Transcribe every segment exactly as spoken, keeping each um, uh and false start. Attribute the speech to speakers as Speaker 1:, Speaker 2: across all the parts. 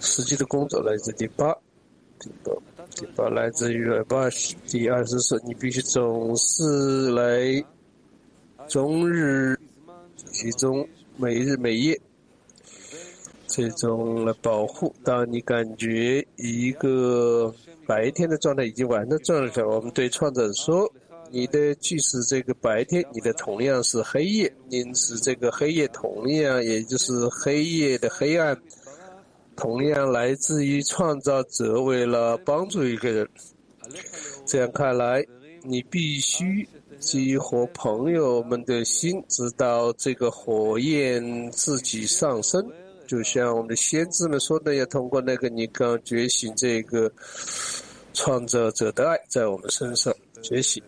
Speaker 1: 实际的工作来自第八，第八，第八来自于八十，第二十四，你必须总是来终日其中每日每夜这种来保护。当你感觉一个白天的状态已经完的状态，我们对创造者说，你的即使这个白天，你的同样是黑夜，因此这个黑夜同样也就是黑夜的黑暗同样来自于创造者为了帮助一个人。这样看来，你必须激活朋友们的心，直到这个火焰自己上升，就像我们的先知们说的，要通过那个你刚觉醒这个创造者的爱在我们身上觉醒。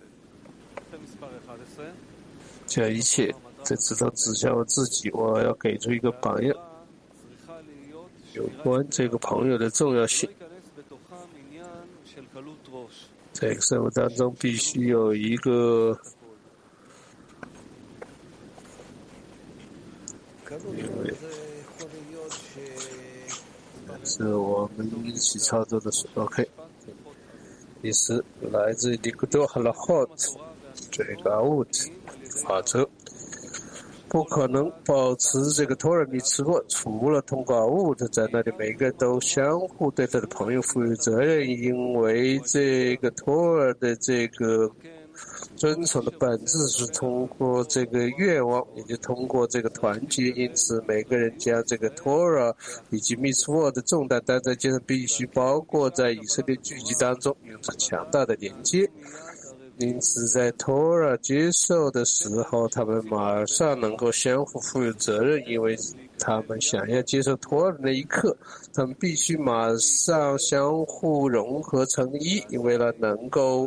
Speaker 1: 这一切这只都指向我自己，我要给出一个榜样，有关这个朋友的重要性。在生活当中必须有一个，因为是我们一起操作的时候 OK。第四，来自利库多哈拉霍特这个 out 法则，不可能保持这个托尔米茨沃，除了通过 out 在那里，每个人都相互对他的朋友负有责任，因为这个托尔的这个遵守的本质是通过这个愿望，也就通过这个团结，因此每个人将这个托尔以及密斯沃的重担担在肩上，必须包括在以色列聚集当中，有着强大的连接。因此在托尔接受的时候，他们马上能够相互负有责任，因为他们想要接受托尔的那一刻，他们必须马上相互融合成一，因为了能够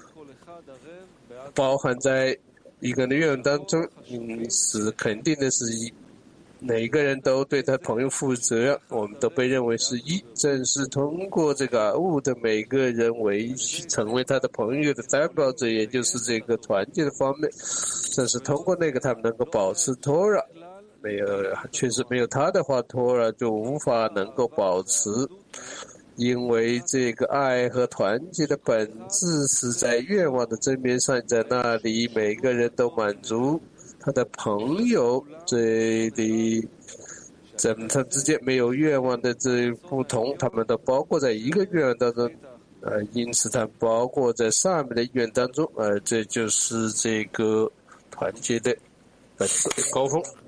Speaker 1: 包含在一个人的愿望当中。因此肯定的是一，每个人都对他朋友负责任，我们都被认为是一，正是通过这个物的每个人为成为他的朋友的担保者，也就是这个团结的方面，正是通过那个他们能够保持托拉，没有确实没有他的话，托拉就无法能够保持，因为这个爱和团结的本质是在愿望的正面上，在那里每个人都满足他的朋友，这里在他之间没有愿望的这不同，他们都包括在一个愿望当中，呃，因此它包括在上面的愿当中，呃，这就是这个团结的本质高峰。